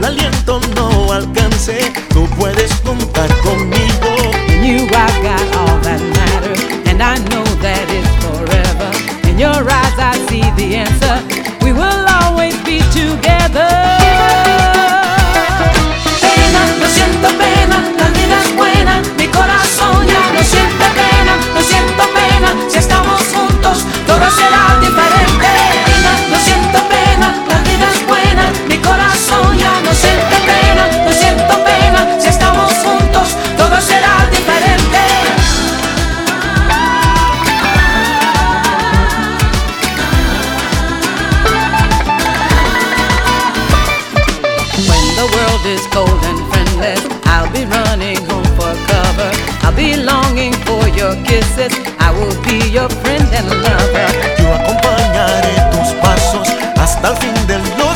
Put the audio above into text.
aliento no alcance, tú puedes contar conmigo. In you I've got all that matters, and I know that it's forever. In your eyes I see the answer, we will always be together. Pena, no siento pena, la vida es buena, mi corazón ya no siente pena, no siento pena, si estamos juntos todo será diferente. Pena, no siento pena, la vida es buena, mi corazón ya no siente pena, no siento pena, si estamos juntos todo será diferente. When the world is cold and friendless, I'll be running home for cover. I'll be longing for your kisses, I will be your friend and lover. Yo acompañaré tus pasos hasta el fin del